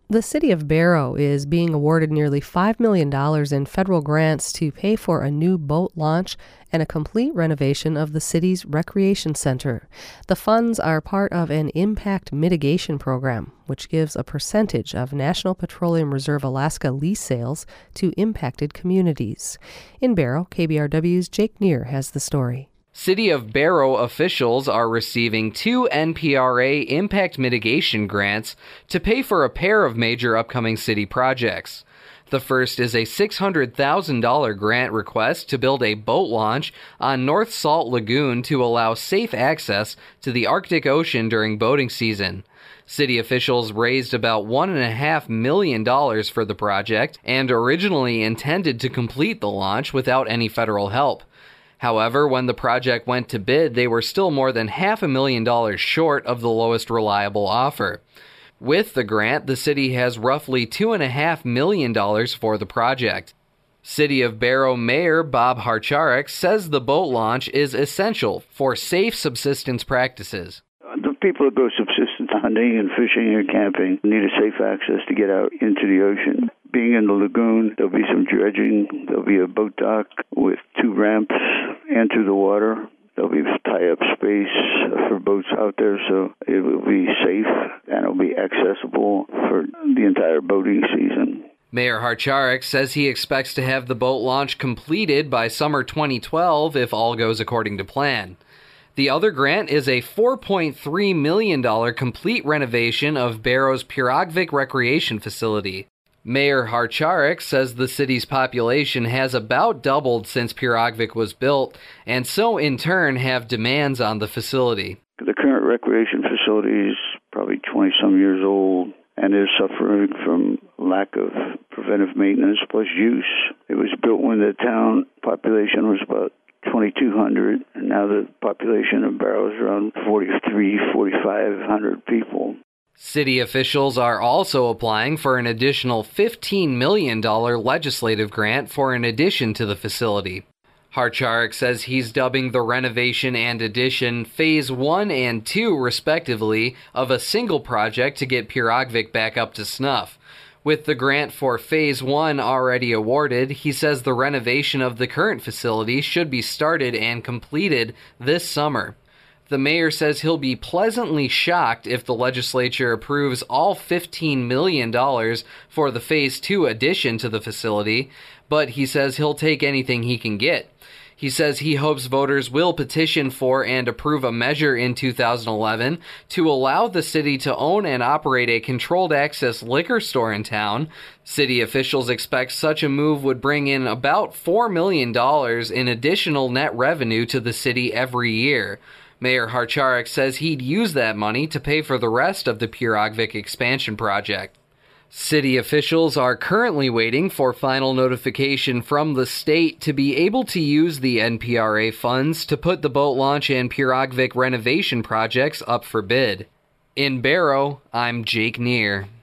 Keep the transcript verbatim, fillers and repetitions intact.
The city of Barrow is being awarded nearly five million dollars in federal grants to pay for a new boat launch and a complete renovation of the city's recreation center. The funds are part of an impact mitigation program, which gives a percentage of National Petroleum Reserve Alaska lease sales to impacted communities. In Barrow, K B R W's Jake Neer has the story. City of Barrow officials are receiving two N P R A impact mitigation grants to pay for a pair of major upcoming city projects. The first is a six hundred thousand dollars grant request to build a boat launch on North Salt Lagoon to allow safe access to the Arctic Ocean during boating season. City officials raised about one point five million dollars for the project and originally intended to complete the launch without any federal help. However, when the project went to bid, they were still more than half a million dollars short of the lowest reliable offer. With the grant, the city has roughly two point five million dollars for the project. City of Barrow Mayor Bob Harcharek says the boat launch is essential for safe subsistence practices. The people that go subsistence hunting and fishing and camping need a safe access to get out into the ocean. Being in the lagoon, there'll be some dredging, there'll be a boat dock with two ramps into the water. There'll be tie-up space for boats out there, so it will be safe and it'll be accessible for the entire boating season. Mayor Harcharek says he expects to have the boat launch completed by summer twenty twelve if all goes according to plan. The other grant is a four point three million dollars complete renovation of Barrow's Pirogvik Recreation Facility. Mayor Harcharek says the city's population has about doubled since Pirogvik was built, and so in turn have demands on the facility. The current recreation facility is probably twenty-some years old and is suffering from lack of preventive maintenance plus use. It was built when the town population was about twenty-two hundred, and now the population of Barrow is around forty-three, forty-five hundred people. City officials are also applying for an additional fifteen million dollars legislative grant for an addition to the facility. Harcharek says he's dubbing the renovation and addition Phase one and two, respectively, of a single project to get Pirogvik back up to snuff. With the grant for Phase one already awarded, he says the renovation of the current facility should be started and completed this summer. The mayor says he'll be pleasantly shocked if the legislature approves all fifteen million dollars for the Phase two addition to the facility, but he says he'll take anything he can get. He says he hopes voters will petition for and approve a measure in two thousand eleven to allow the city to own and operate a controlled access liquor store in town. City officials expect such a move would bring in about four million dollars in additional net revenue to the city every year. Mayor Harcharek says he'd use that money to pay for the rest of the Pirogvik expansion project. City officials are currently waiting for final notification from the state to be able to use the N P R A funds to put the boat launch and Pirogvik renovation projects up for bid. In Barrow, I'm Jake Neer.